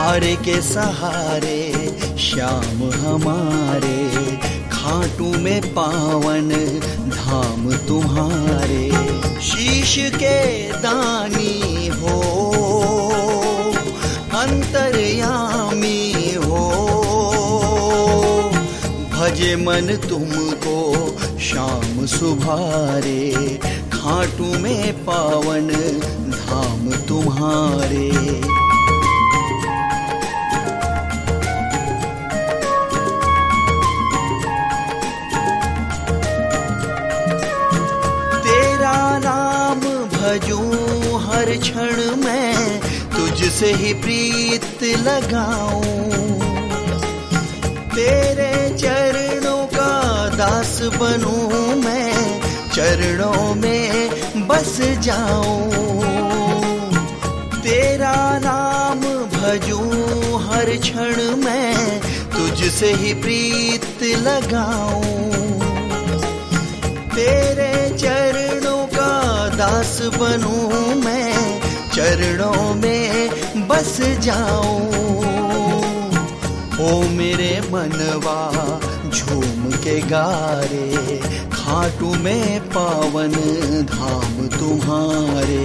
हारे के सहारे श्याम हमारे, खाटू में पावन धाम तुम्हारे। शीश के दानी हो, अंतर्यामी हो, भजे मन तुमको श्याम सुभारे, खाटू में पावन धाम तुम्हारे। तेरा नाम भजूं हर क्षण मैं, तुझसे ही प्रीत लगाऊं। तेरे चरणों का दास बनूं मैं, चरणों में बस जाऊं। तेरा नाम भजूं हर क्षण मैं, तुझसे ही प्रीत लगाऊं। तेरे चरणों का दास बनूं मैं, चरणों में बस जाऊं। ओ मेरे मनवा झूम के गारे, खाटू में पावन धाम तुम्हारे।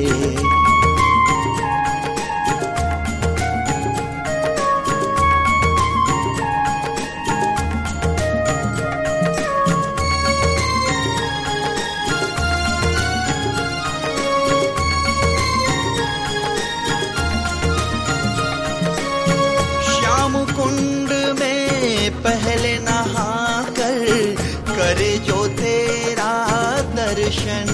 कुंड में पहले नहा कर, करे जो तेरा दर्शन,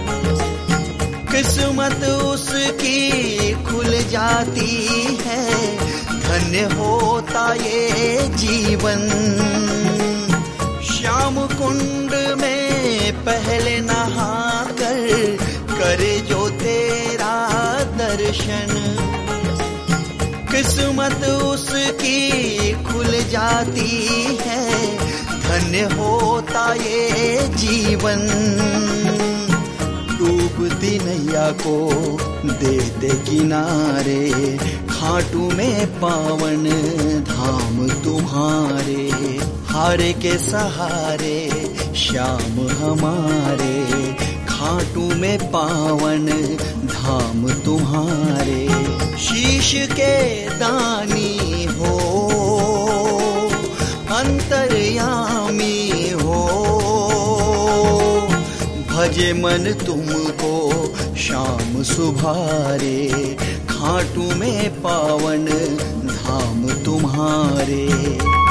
किस्मत उसकी खुल जाती है, धन्य होता ये जीवन। श्याम कुंड में पहले नहा कर, करे जो तेरा दर्शन, किस्मत उसकी खुल जाती है, धन्य होता ये जीवन। डूबती नैया को दे दे किनारे, खाटू में पावन धाम तुम्हारे। हारे के सहारे श्याम हमारे, खाटू में पावन धाम तुम्हारे। शीश के दानी हो, अंतर्यामी हो, भजे मन तुमको श्याम सुभारे, खाटू में पावन धाम तुम्हारे।